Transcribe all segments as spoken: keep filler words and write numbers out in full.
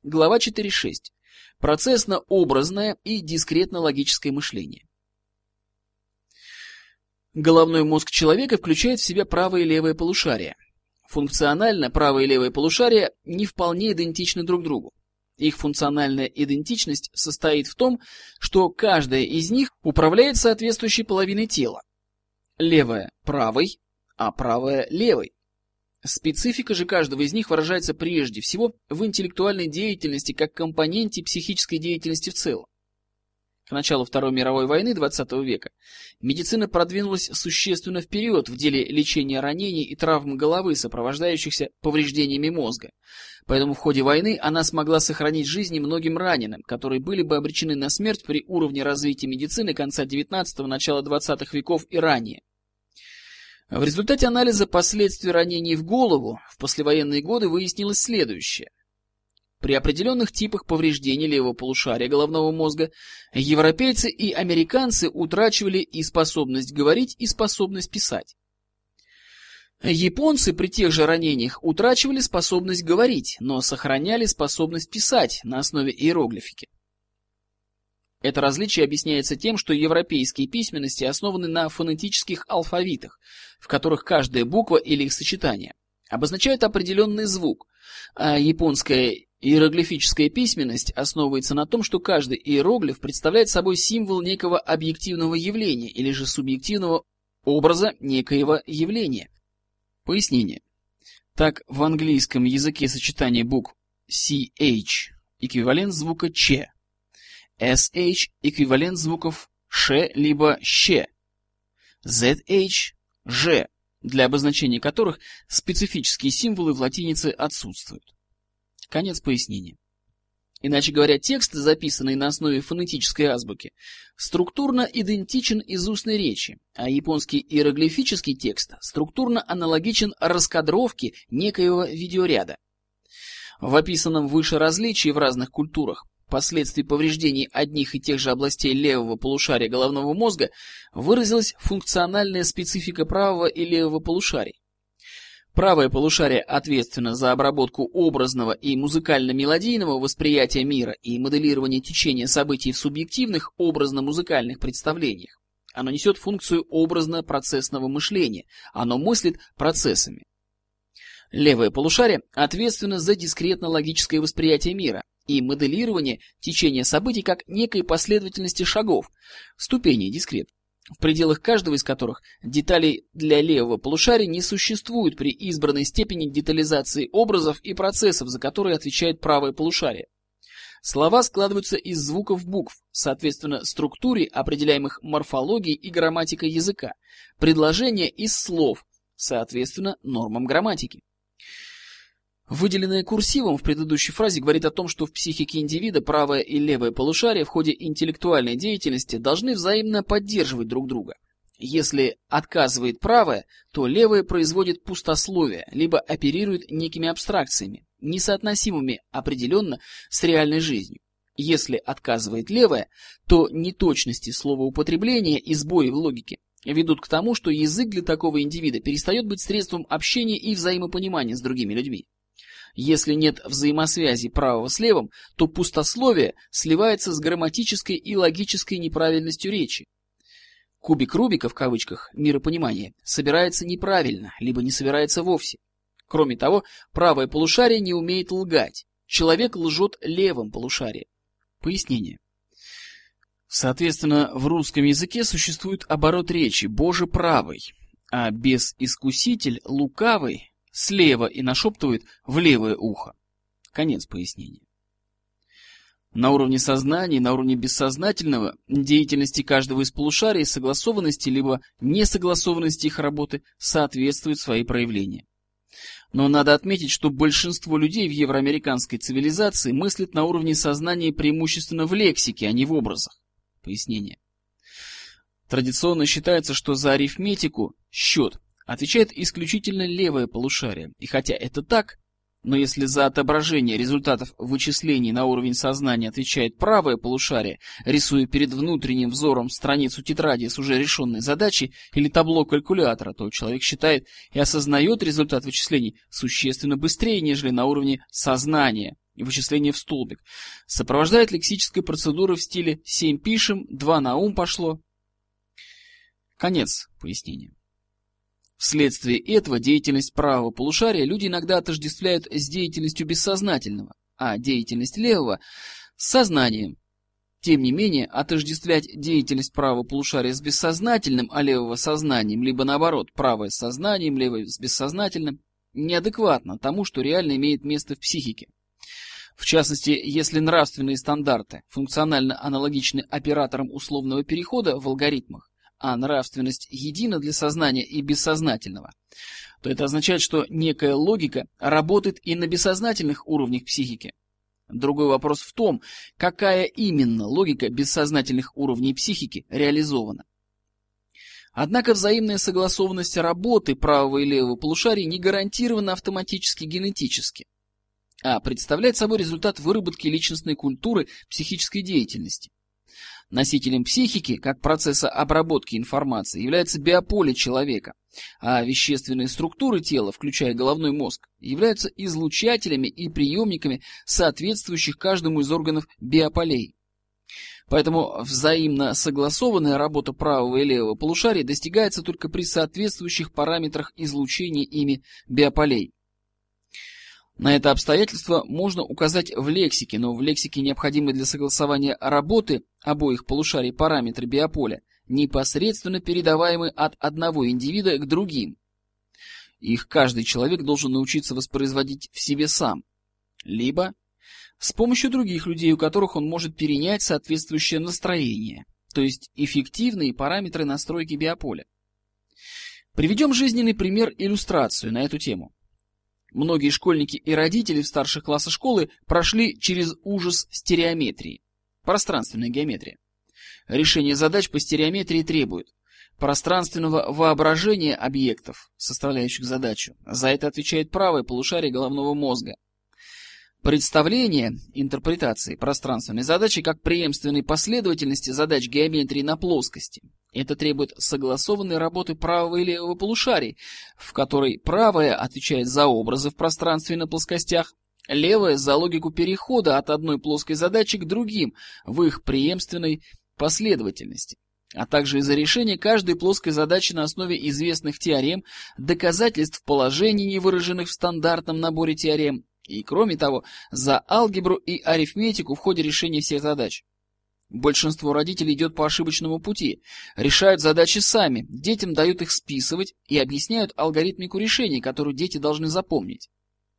Глава четыре точка шесть. Процессно-образное и дискретно-логическое мышление. Головной мозг человека включает в себя правое и левое полушария. Функционально правое и левое полушария не вполне идентичны друг другу. Их функциональная идентичность состоит в том, что каждая из них управляет соответствующей половиной тела. Левая – правой, а правая – левой. Специфика же каждого из них выражается прежде всего в интеллектуальной деятельности как компоненте психической деятельности в целом. К началу Второй мировой войны двадцатого века медицина продвинулась существенно вперед в деле лечения ранений и травм головы, сопровождающихся повреждениями мозга. Поэтому в ходе войны она смогла сохранить жизни многим раненым, которые были бы обречены на смерть при уровне развития медицины конца девятнадцатого – начала двадцатых веков и ранее. В результате анализа последствий ранений в голову в послевоенные годы выяснилось следующее. При определенных типах повреждений левого полушария головного мозга европейцы и американцы утрачивали и способность говорить, и способность писать. Японцы при тех же ранениях утрачивали способность говорить, но сохраняли способность писать на основе иероглифики. Это различие объясняется тем, что европейские письменности основаны на фонетических алфавитах, в которых каждая буква или их сочетание обозначает определенный звук, а японская иероглифическая письменность основывается на том, что каждый иероглиф представляет собой символ некого объективного явления или же субъективного образа некоего явления. Пояснение. Так, в английском языке сочетание букв си эйч эквивалент звука Ч, эс эйч эквивалент звуков Ш либо Щ, зет эйч Ж, для обозначения которых специфические символы в латинице отсутствуют. Конец пояснения. Иначе говоря, текст, записанный на основе фонетической азбуки, структурно идентичен из устной речи, а японский иероглифический текст структурно аналогичен раскадровке некоего видеоряда. В описанном выше различии в разных культурах последствий повреждений одних и тех же областей левого полушария головного мозга выразилась функциональная специфика правого и левого полушарий. Правое полушарие ответственно за обработку образного и музыкально-мелодийного восприятия мира и моделирование течения событий в субъективных образно-музыкальных представлениях. Оно несет функцию образно-процессного мышления, оно мыслит процессами. Левое полушарие ответственно за дискретно-логическое восприятие мира и моделирование течения событий как некой последовательности шагов, ступеней дискрет, в пределах каждого из которых деталей для левого полушария не существует при избранной степени детализации образов и процессов, за которые отвечает правое полушарие. Слова складываются из звуков букв, соответственно структуре, определяемых морфологией и грамматикой языка, предложения из слов, соответственно нормам грамматики. Выделенное курсивом в предыдущей фразе говорит о том, что в психике индивида правое и левое полушария в ходе интеллектуальной деятельности должны взаимно поддерживать друг друга. Если отказывает правое, то левое производит пустословие, либо оперирует некими абстракциями, несоотносимыми определенно с реальной жизнью. Если отказывает левое, то неточности словоупотребления и сбои в логике ведут к тому, что язык для такого индивида перестает быть средством общения и взаимопонимания с другими людьми. Если нет взаимосвязи правого с левым, то пустословие сливается с грамматической и логической неправильностью речи. Кубик Рубика, в кавычках, миропонимания, собирается неправильно, либо не собирается вовсе. Кроме того, правое полушарие не умеет лгать. Человек лжет левым полушарием. Пояснение. Соответственно, в русском языке существует оборот речи «Боже правый», а безискуситель лукавый слева и нашептывает в левое ухо. Конец пояснения. На уровне сознания, на уровне бессознательного деятельности каждого из полушарий согласованности либо несогласованности их работы соответствуют свои проявления. Но надо отметить, что большинство людей в евроамериканской цивилизации мыслит на уровне сознания преимущественно в лексике, а не в образах. Пояснение. Традиционно считается, что за арифметику, счет, отвечает исключительно левое полушарие. И хотя это так, но если за отображение результатов вычислений на уровень сознания отвечает правое полушарие, рисуя перед внутренним взором страницу тетради с уже решенной задачей или табло калькулятора, то человек считает и осознает результат вычислений существенно быстрее, нежели на уровне сознания, вычисление в столбик, сопровождает лексической процедуры в стиле «семь пишем», «два на ум пошло». Конец пояснения. Вследствие этого деятельность правого полушария люди иногда отождествляют с деятельностью бессознательного, а деятельность левого – с сознанием. Тем не менее, отождествлять деятельность правого полушария с бессознательным, а левого сознанием, либо наоборот, правое с сознанием, левое с бессознательным, неадекватно тому, что реально имеет место в психике. В частности, если нравственные стандарты функционально аналогичны операторам условного перехода в алгоритмах, а нравственность едина для сознания и бессознательного, то это означает, что некая логика работает и на бессознательных уровнях психики. Другой вопрос в том, какая именно логика бессознательных уровней психики реализована. Однако взаимная согласованность работы правого и левого полушарий не гарантирована автоматически генетически, а представляет собой результат выработки личностной культуры психической деятельности. Носителем психики, как процесса обработки информации, является биополе человека, а вещественные структуры тела, включая головной мозг, являются излучателями и приемниками соответствующих каждому из органов биополей. Поэтому взаимно согласованная работа правого и левого полушарий достигается только при соответствующих параметрах излучения ими биополей. На это обстоятельство можно указать в лексике, но в лексике необходимы для согласования работы обоих полушарий параметры биополя, непосредственно передаваемые от одного индивида к другим. Их каждый человек должен научиться воспроизводить в себе сам, либо с помощью других людей, у которых он может перенять соответствующее настроение, то есть эффективные параметры настройки биополя. Приведем жизненный пример-иллюстрацию на эту тему. Многие школьники и родители в старших классах школы прошли через ужас стереометрии, пространственная геометрия. Решение задач по стереометрии требует пространственного воображения объектов, составляющих задачу. За это отвечает правое полушарие головного мозга. Представление интерпретации пространственной задачи как преемственной последовательности задач геометрии на плоскости. Это требует согласованной работы правого и левого полушарий, в которой правое отвечает за образы в пространстве на плоскостях, левое за логику перехода от одной плоской задачи к другим в их преемственной последовательности, а также и за решение каждой плоской задачи на основе известных теорем, доказательств положений, не выраженных в стандартном наборе теорем, и, кроме того, за алгебру и арифметику в ходе решения всех задач. Большинство родителей идет по ошибочному пути, решают задачи сами, детям дают их списывать и объясняют алгоритмику решений, которую дети должны запомнить.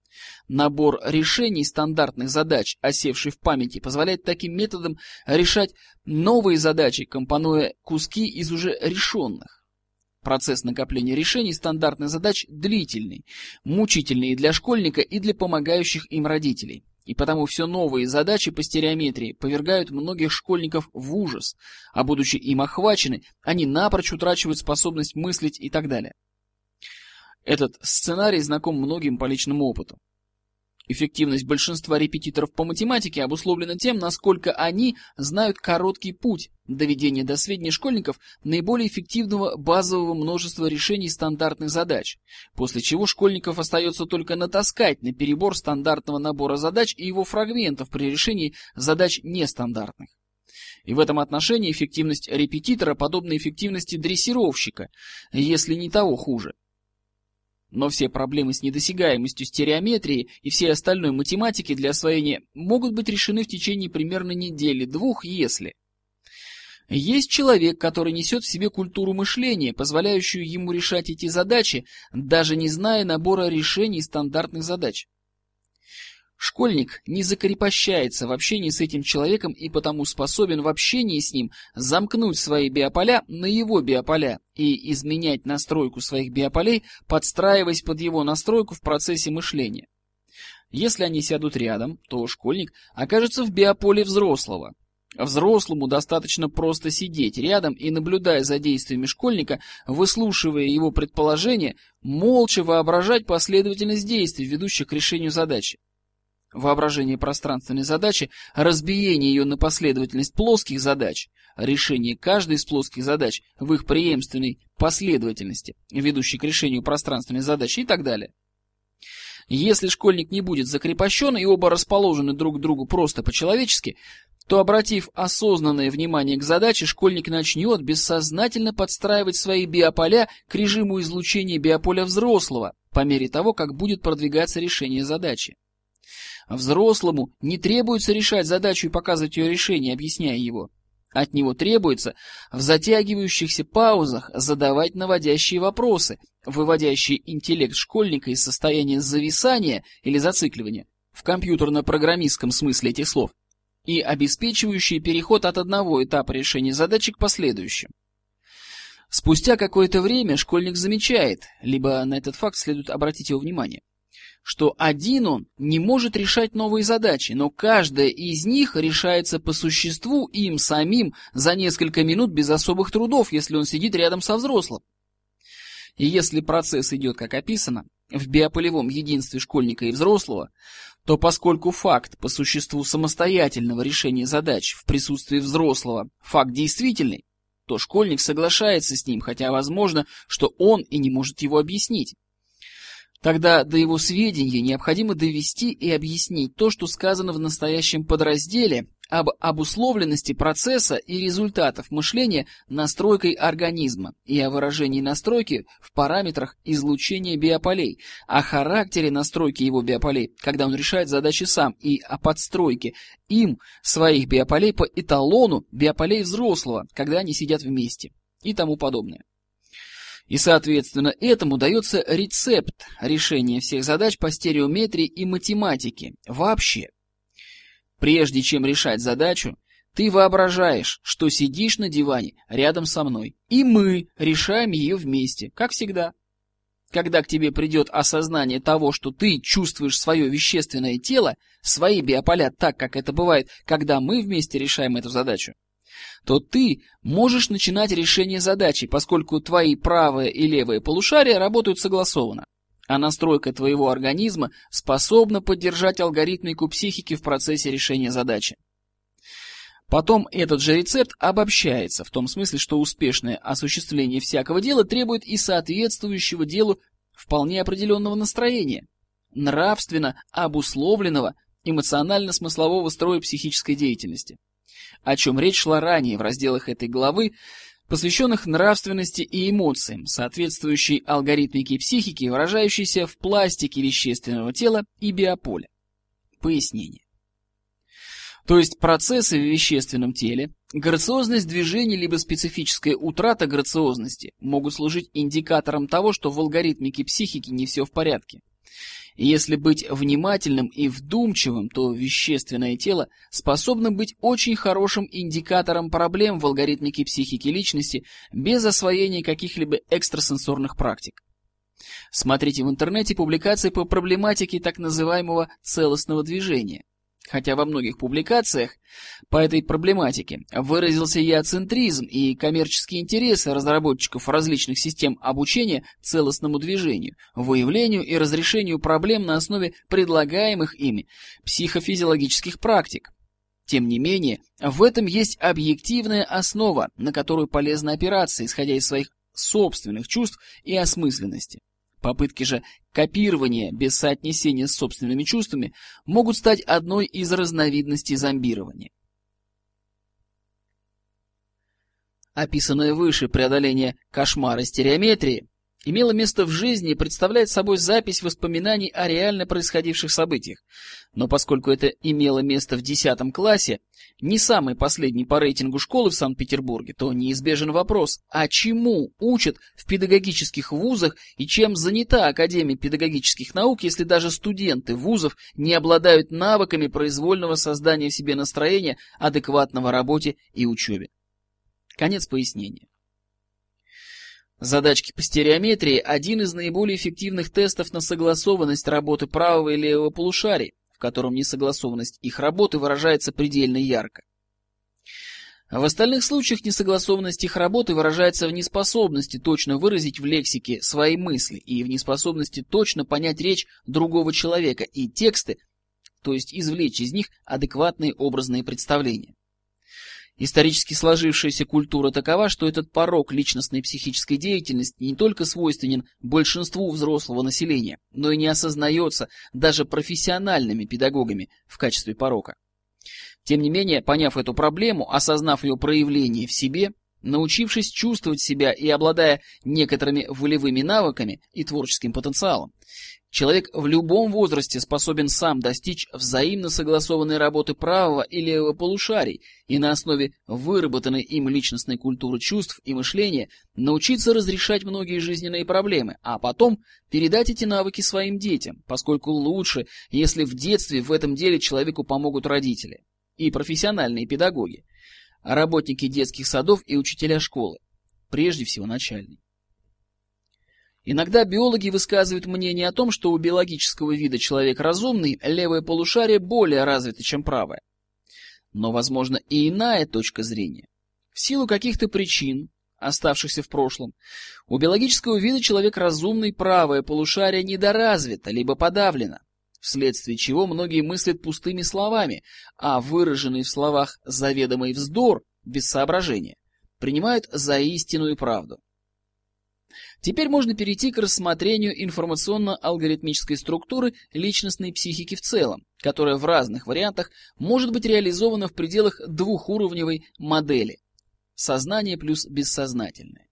Набор решений стандартных задач, осевший в памяти, позволяет таким методом решать новые задачи, компонуя куски из уже решенных. Процесс накопления решений стандартных задач длительный, мучительный и для школьника, и для помогающих им родителей. И потому все новые задачи по стереометрии повергают многих школьников в ужас, а будучи им охвачены, они напрочь утрачивают способность мыслить и так далее. Этот сценарий знаком многим по личному опыту. Эффективность большинства репетиторов по математике обусловлена тем, насколько они знают короткий путь доведения до сведения школьников наиболее эффективного базового множества решений стандартных задач, после чего школьников остается только натаскать на перебор стандартного набора задач и его фрагментов при решении задач нестандартных. И в этом отношении эффективность репетитора подобна эффективности дрессировщика, если не того хуже. Но все проблемы с недосягаемостью стереометрии и всей остальной математики для освоения могут быть решены в течение примерно недели-двух, если есть человек, который несет в себе культуру мышления, позволяющую ему решать эти задачи, даже не зная набора решений стандартных задач. Школьник не закрепощается в общении с этим человеком и потому способен в общении с ним замкнуть свои биополя на его биополя и изменять настройку своих биополей, подстраиваясь под его настройку в процессе мышления. Если они сядут рядом, то школьник окажется в биополе взрослого. Взрослому достаточно просто сидеть рядом и, наблюдая за действиями школьника, выслушивая его предположения, молча воображать последовательность действий, ведущих к решению задачи. Воображение пространственной задачи, разбиение ее на последовательность плоских задач, решение каждой из плоских задач в их преемственной последовательности, ведущей к решению пространственной задачи и так далее. Если школьник не будет закрепощен и оба расположены друг к другу просто по-человечески, то, обратив осознанное внимание к задаче, школьник начнет бессознательно подстраивать свои биополя к режиму излучения биополя взрослого по мере того, как будет продвигаться решение задачи. Взрослому не требуется решать задачу и показывать ее решение, объясняя его. От него требуется в затягивающихся паузах задавать наводящие вопросы, выводящие интеллект школьника из состояния зависания или зацикливания, в компьютерно-программистском смысле этих слов, и обеспечивающие переход от одного этапа решения задачи к последующим. Спустя какое-то время школьник замечает, либо на этот факт следует обратить его внимание, что один он не может решать новые задачи, но каждая из них решается по существу им самим за несколько минут без особых трудов, если он сидит рядом со взрослым. И если процесс идет как описано, в биополевом единстве школьника и взрослого, то поскольку факт по существу самостоятельного решения задач в присутствии взрослого факт действительный, то школьник соглашается с ним, хотя возможно, что он и не может его объяснить. Тогда до его сведения необходимо довести и объяснить то, что сказано в настоящем подразделе об обусловленности процесса и результатов мышления настройкой организма и о выражении настройки в параметрах излучения биополей, о характере настройки его биополей, когда он решает задачи сам, и о подстройке им своих биополей по эталону биополей взрослого, когда они сидят вместе и тому подобное. И, соответственно, этому дается рецепт решения всех задач по стереометрии и математике вообще. Прежде чем решать задачу, ты воображаешь, что сидишь на диване рядом со мной, и мы решаем ее вместе, как всегда. Когда к тебе придет осознание того, что ты чувствуешь свое вещественное тело, свои биополя так, как это бывает, когда мы вместе решаем эту задачу, то ты можешь начинать решение задачи, поскольку твои правое и левое полушария работают согласованно, а настройка твоего организма способна поддержать алгоритмику психики в процессе решения задачи. Потом этот же рецепт обобщается, в том смысле, что успешное осуществление всякого дела требует и соответствующего делу вполне определенного настроения, нравственно обусловленного эмоционально-смыслового строя психической деятельности, о чем речь шла ранее в разделах этой главы, посвященных нравственности и эмоциям, соответствующей алгоритмике психики, выражающейся в пластике вещественного тела и биополя. Пояснение. То есть процессы в вещественном теле, грациозность движений либо специфическая утрата грациозности могут служить индикатором того, что в алгоритмике психики не все в порядке. И если быть внимательным и вдумчивым, то вещественное тело способно быть очень хорошим индикатором проблем в алгоритмике психики личности без освоения каких-либо экстрасенсорных практик. Смотрите в интернете публикации по проблематике так называемого целостного движения. Хотя во многих публикациях по этой проблематике выразился яцентризм и коммерческие интересы разработчиков различных систем обучения целостному движению, выявлению и разрешению проблем на основе предлагаемых ими психофизиологических практик. Тем не менее, в этом есть объективная основа, на которую полезно опираться, исходя из своих собственных чувств и осмысленности. Попытки же копирования без соотнесения с собственными чувствами могут стать одной из разновидностей зомбирования. Описанное выше преодоление кошмара стереометрии имело место в жизни и представляет собой запись воспоминаний о реально происходивших событиях. Но поскольку это имело место в десятом классе, не самый последний по рейтингу школы в Санкт-Петербурге, то неизбежен вопрос, а чему учат в педагогических вузах и чем занята Академия педагогических наук, если даже студенты вузов не обладают навыками произвольного создания в себе настроения, адекватного работе и учебе. Конец пояснения. Задачки по стереометрии – один из наиболее эффективных тестов на согласованность работы правого и левого полушарий, в котором несогласованность их работы выражается предельно ярко. В остальных случаях несогласованность их работы выражается в неспособности точно выразить в лексике свои мысли и в неспособности точно понять речь другого человека и тексты, то есть извлечь из них адекватные образные представления. Исторически сложившаяся культура такова, что этот порок личностной психической деятельности не только свойственен большинству взрослого населения, но и не осознается даже профессиональными педагогами в качестве порока. Тем не менее, поняв эту проблему, осознав ее проявление в себе, научившись чувствовать себя и обладая некоторыми волевыми навыками и творческим потенциалом, человек в любом возрасте способен сам достичь взаимно согласованной работы правого и левого полушарий и на основе выработанной им личностной культуры чувств и мышления научиться разрешать многие жизненные проблемы, а потом передать эти навыки своим детям, поскольку лучше, если в детстве в этом деле человеку помогут родители и профессиональные педагоги, работники детских садов и учителя школы, прежде всего начальные. Иногда биологи высказывают мнение о том, что у биологического вида человек разумный левое полушарие более развито, чем правое. Но, возможно, и иная точка зрения. В силу каких-то причин, оставшихся в прошлом, у биологического вида человек разумный правое полушарие недоразвито, либо подавлено, вследствие чего многие мыслят пустыми словами, а выраженный в словах заведомый вздор, без соображения, принимают за истину и правду. Теперь можно перейти к рассмотрению информационно-алгоритмической структуры личностной психики в целом, которая в разных вариантах может быть реализована в пределах двухуровневой модели – сознание плюс бессознательное.